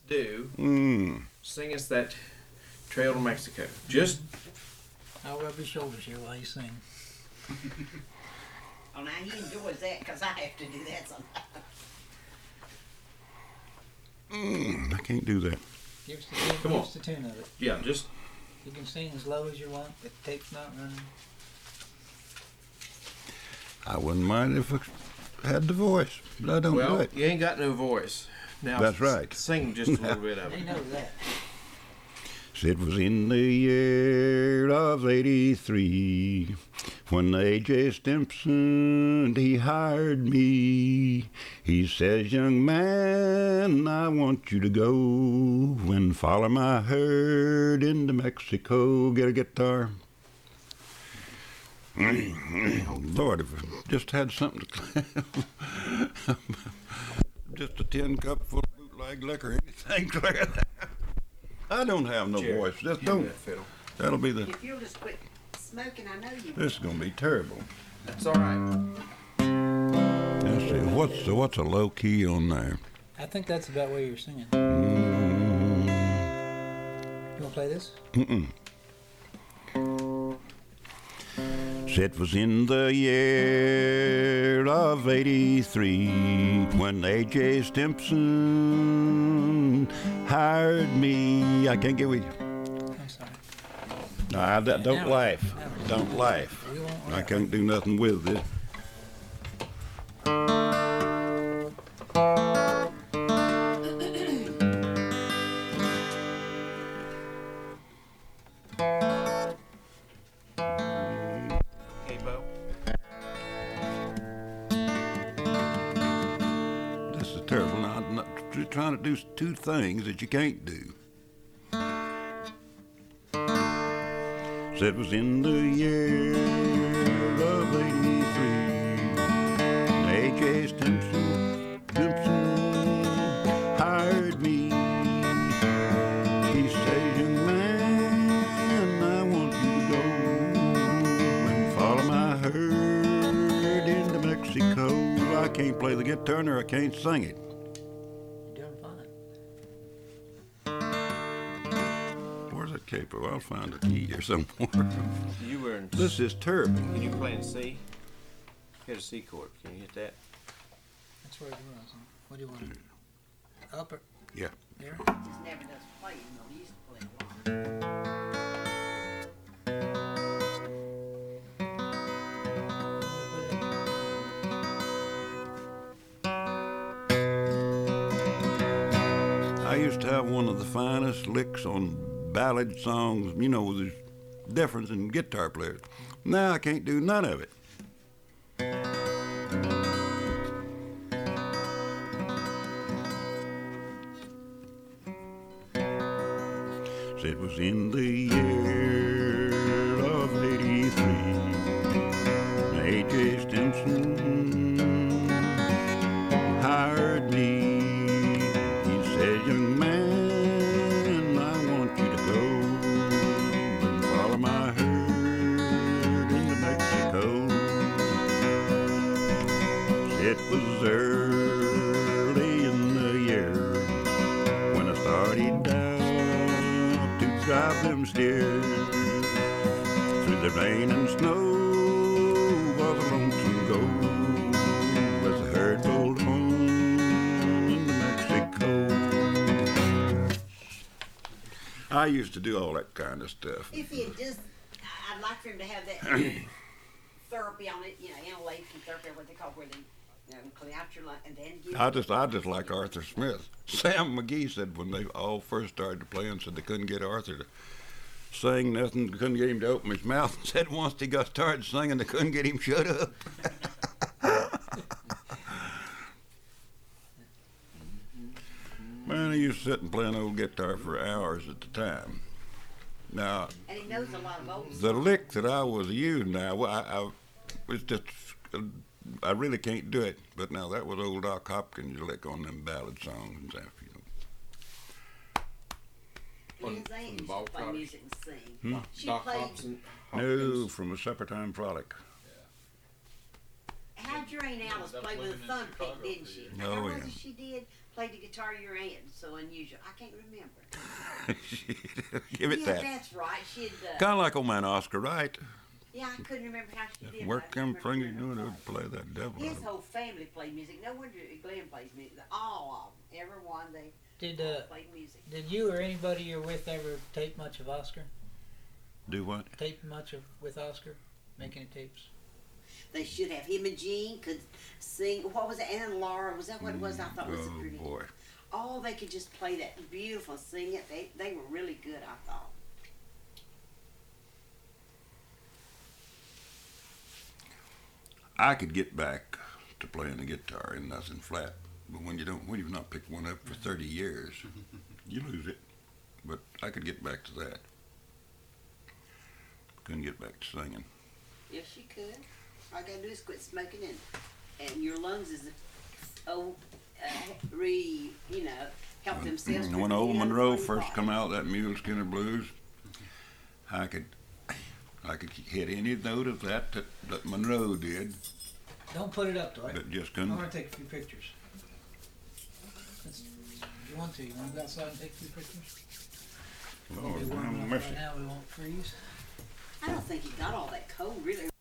do, Mm. sing us that Trail to Mexico. Just I'll rub his shoulders here while you sing. Oh, now he enjoys that because I have to do that sometimes. I can't do that. Give us the tune, Come give on. us the tune of it. yeah, just You can sing as low as you want. The tape's not running. I wouldn't mind if I had the voice, but I don't do well, it. you ain't got no voice. Now That's right. Sing just a little bit of They it. know that. It was in the year of '83 when A.J. Stimson, he hired me. He says, young man, I want you to go and follow my herd into Mexico. Get a guitar. Lord, if I just had something to just a tin cup full of bootleg liquor, anything clear that. I don't have no Jerry, voice. Just hand me don't. that fiddle. That'll be the. If you'll just quit smoking, I know you will. This is gonna be terrible. That's all right. Let's see. What's a low key on there? I think that's about where you're singing. Mm, You want to play this? It was in the year of '83 when A.J. Stimson hired me. I can't get with you. I'm sorry. Nah, don't Now- laugh. now- Don't laugh. We won't I laugh. can't do nothing with this. Hey, Bo. This is terrible. Now, I'm not trying to do two things that you can't do. It was in the year of '83. A.J. Stimson hired me. He says, young man, I want you to go and follow my herd into Mexico. I can't play the guitar nor I can't sing it. You're doing fine. Where's that capo? I'll find a key here somewhere. You were in. This is terrible. Can you play in C? Hit a C chord. Can you hit that? That's where it was. What do you want? Upper. Yeah. There. Just never does play, you know. He used to play a lot. I used to have one of the finest licks on ballad songs. You know, there's difference in guitar players. Now I can't do none of it. It was in the year of '83. A.J. Stimson hired me. He said, young man, I want you to go and follow my herd into Mexico. It was early in the year when I started down to drive them steers through the rain and snow. Was a lonesome go as the herd rolled home into Mexico. I used to do all that kind of stuff. If he had just, I'd like for him to have that therapy on it, you know, inhalation therapy, what they call where they, you know, clean out your lung and then give I just like Arthur Smith. Sam McGee said when they all first started playing, said they couldn't get Arthur to sing nothing, couldn't get him to open his mouth. Said once he got started singing, they couldn't get him shut up. Man, I used to sit and play an old guitar for hours at the time. Now, and he knows a lot of old the lick that I was using now, it's just, I really can't do it. But now that was old Doc Hopkins' lick on them ballad songs and stuff, you know. His aunt used to Ball play Trotters. music and sing. She Doc played. Hobson. No, from a Supper Time Frolic. How how'd your Aunt Alice play with a thumb pick, didn't she? Oh, How was yeah. it she did? Played the guitar your aunt, so unusual. I can't remember. Give it Yeah, that. that's right. She'd, Kind of like old man Oscar Wright. yeah, I couldn't remember how she did it. Work I them can't remember fingers her doing it, voice. play that devil. His whole family played music. No wonder Glenn plays music. All of them, everyone, they Did all played music. did you or anybody you're with ever tape much of Oscar? Do what? Tape much of with Oscar? Make any tapes? They should have. Him and Jean could sing. What was it? Anna and Laura. Was that what it was? I thought it was a Oh pretty. boy. Oh, they could just play that beautiful, sing it. They were really good, I thought. I could get back to playing the guitar and nothing flat, but when you've not picked one up for 30 years, you lose it. But I could get back to that. Couldn't get back to singing. Yes, you could. All you gotta do is quit smoking, and your lungs is help themselves. When old Monroe first come out, that Mule Skinner Blues, I could hit any note of that Monroe did, Don't put it up, Dwight. but just I couldn't. want to take a few pictures. If you want to go outside and take a few pictures? Lord, Be warm have enough mercy. right now, we won't freeze. I don't think he got all that cold, really.